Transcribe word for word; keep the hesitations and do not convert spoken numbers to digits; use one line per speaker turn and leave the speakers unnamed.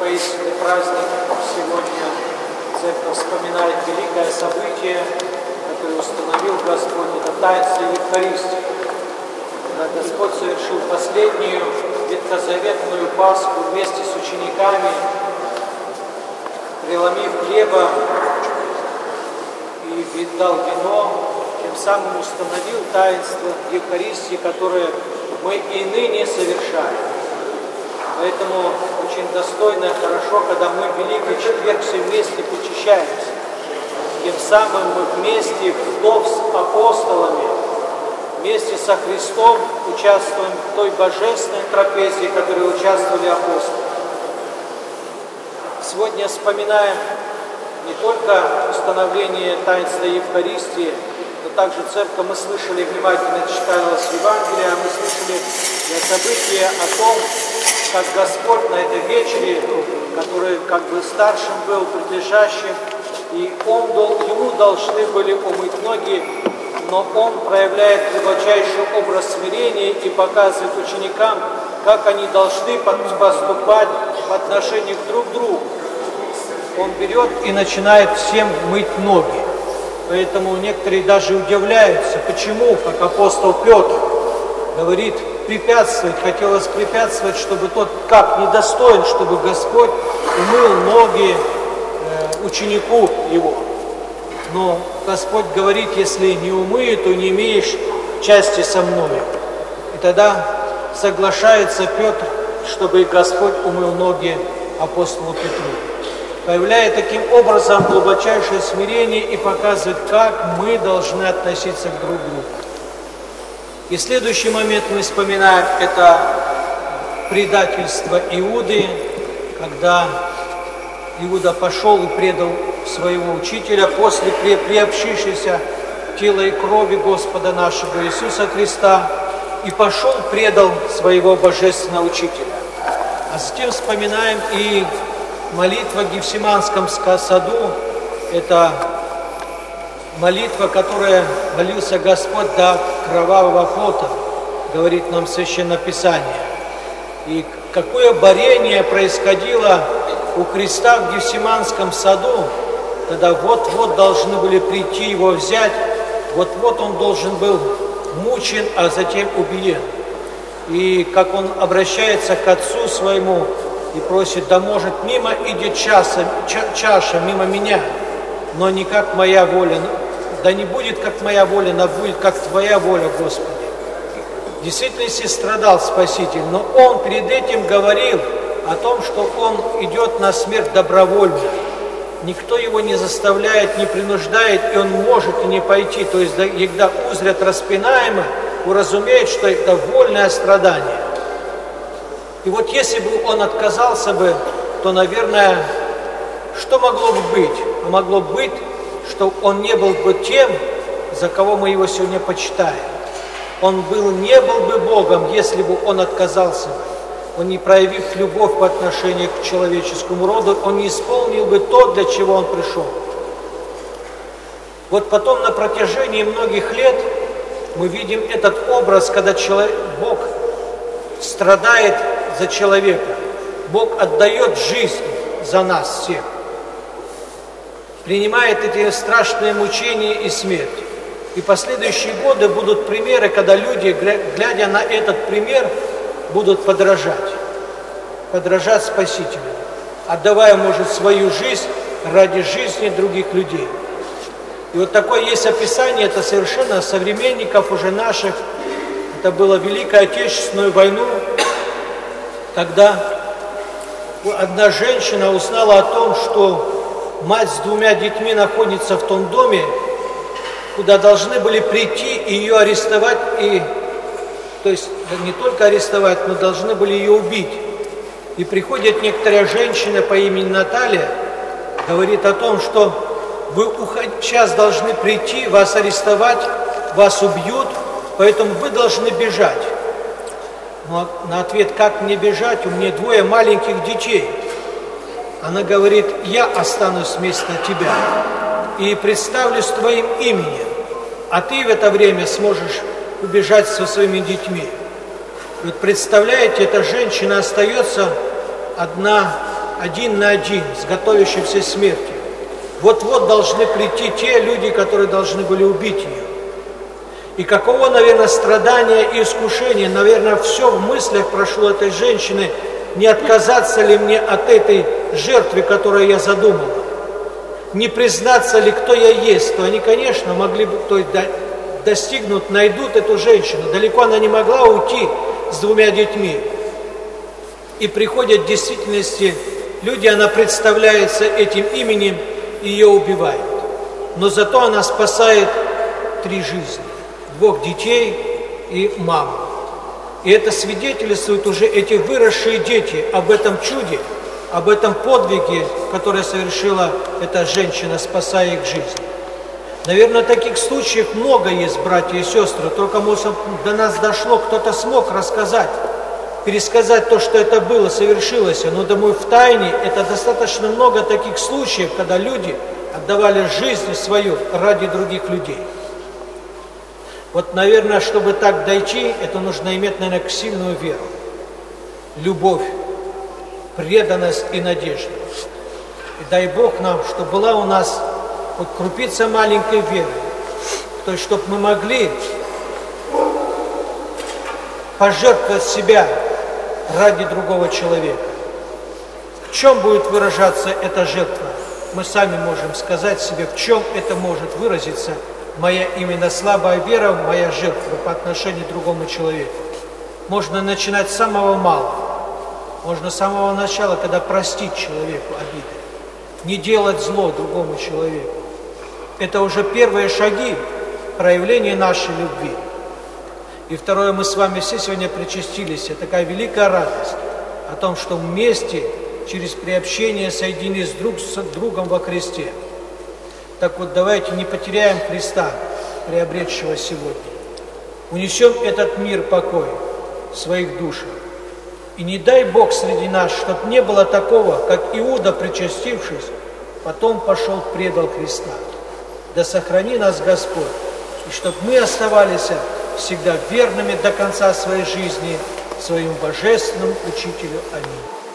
поистине праздник. Сегодня Церковь вспоминает великое событие, которое установил Господь, это таинство Евхаристии. Когда Господь совершил последнюю ветхозаветную Пасху вместе с учениками, преломив хлеба и дал вино, тем самым установил таинство Евхаристии, которое мы и ныне совершаем. Поэтому очень достойно и хорошо, когда мы в Великий Четверг все вместе причащаемся. Тем самым мы вместе вдов с апостолами, вместе со Христом участвуем в той божественной трапезе, в которой участвовали апостолы. Сегодня вспоминаем не только установление таинства Евхаристии, но также Церковь, мы слышали, внимательно читалось Евангелие, мы слышали события о том, как Господь на этой вечере, который как бы старшим был, предлежащим, и он, ему должны были умыть ноги, но он проявляет глубочайший образ смирения и показывает ученикам, как они должны поступать в отношениях друг к другу. Он берет и начинает всем мыть ноги. Поэтому некоторые даже удивляются, почему, как апостол Петр говорит, препятствовать, хотелось препятствовать, чтобы тот, как недостоин, чтобы Господь умыл ноги э, ученику его. Но Господь говорит, если не умыет, то не имеешь части со мною. И тогда соглашается Петр, чтобы Господь умыл ноги апостолу Петру, появляя таким образом глубочайшее смирение и показывает, как мы должны относиться к друг другу. И следующий момент мы вспоминаем, это предательство Иуды, когда Иуда пошел и предал своего учителя после приобщившегося тела и крови Господа нашего Иисуса Христа, и пошел, предал своего божественного учителя. А затем вспоминаем и молитва в Гефсиманском саду, это молитва, которая молился Господь до кровавого пота, говорит нам Священное Писание. И какое борение происходило у Христа в Гефсиманском саду, когда вот-вот должны были прийти его взять, вот-вот он должен был мучен, а затем убиен. И как он обращается к Отцу своему и просит, да может мимо идет чаша, чаша мимо меня, но не как моя воля, да не будет как моя воля, но будет как Твоя воля, Господи. В действительности страдал Спаситель, но Он перед этим говорил о том, что Он идет на смерть добровольно. Никто его не заставляет, не принуждает, и он может и не пойти. То есть, когда узрят распинаемо, уразумеют, что это вольное страдание. И вот если бы он отказался бы, то, наверное, что могло бы быть? А могло бы быть, что он не был бы тем, за кого мы его сегодня почитаем. Он был, не был бы Богом, если бы он отказался бы. Он, не проявив любовь по отношению к человеческому роду, он не исполнил бы то, для чего он пришел. Вот потом на протяжении многих лет мы видим этот образ, когда человек, Бог страдает за человека. Бог отдает жизнь за нас всех. Принимает эти страшные мучения и смерть. И последующие годы будут примеры, когда люди, глядя на этот пример, будут подражать. Подражать Спасителю, отдавая, может, свою жизнь ради жизни других людей. И вот такое есть описание, это совершенно современников уже наших. Это было Великую Отечественную войну, когда одна женщина узнала о том, что мать с двумя детьми находится в том доме, куда должны были прийти и ее арестовать, и, то есть не только арестовать, но должны были ее убить. И приходит некоторая женщина по имени Наталья, говорит о том, что вы сейчас должны прийти, вас арестовать, вас убьют, поэтому вы должны бежать. Но на ответ, как мне бежать, у меня двое маленьких детей. Она говорит, я останусь вместо тебя и представлюсь твоим именем, а ты в это время сможешь убежать со своими детьми. Вот представляете, эта женщина остается одна один на один с готовящейся смертью. Вот-вот должны прийти те люди, которые должны были убить ее. И каково, наверное, страдания и искушения, наверное, все в мыслях прошло этой женщины, не отказаться ли мне от этой жертвы, которую я задумала, не признаться ли, кто я есть, то они, конечно, могли бы, то есть достигнут, найдут эту женщину. Далеко она не могла уйти с двумя детьми. И приходят в действительности люди, она представляется этим именем, и ее убивают. Но зато она спасает три жизни, двух детей и маму. И это свидетельствуют уже эти выросшие дети об этом чуде, об этом подвиге, который совершила эта женщина, спасая их жизнь. Наверное, таких случаев много есть, братья и сестры, только, может, до нас дошло, кто-то смог рассказать, пересказать то, что это было, совершилось. Но, думаю, в тайне это достаточно много таких случаев, когда люди отдавали жизнь свою ради других людей. Вот, наверное, чтобы так дойти, это нужно иметь, наверное, сильную веру, любовь, преданность и надежду. И дай Бог нам, чтобы была у нас вот крупица маленькой веры, то есть, чтобы мы могли пожертвовать себя ради другого человека. В чем будет выражаться эта жертва? Мы сами можем сказать себе, в чем это может выразиться, моя именно слабая вера, моя жертва по отношению к другому человеку. Можно начинать с самого малого. Можно с самого начала, когда простить человеку обиды. Не делать зло другому человеку. Это уже первые шаги проявления нашей любви. И второе, мы с вами все сегодня причастились. Это такая великая радость о том, что вместе, через приобщение, соединились друг с другом во Христе. Так вот, давайте не потеряем Христа, приобретшего сегодня. Унесем этот мир покой в своих душах. И не дай Бог среди нас, чтобы не было такого, как Иуда, причастившись, потом пошел, предал Христа. Да сохрани нас Господь, и чтобы мы оставались всегда верными до конца своей жизни своему Божественному Учителю. Аминь.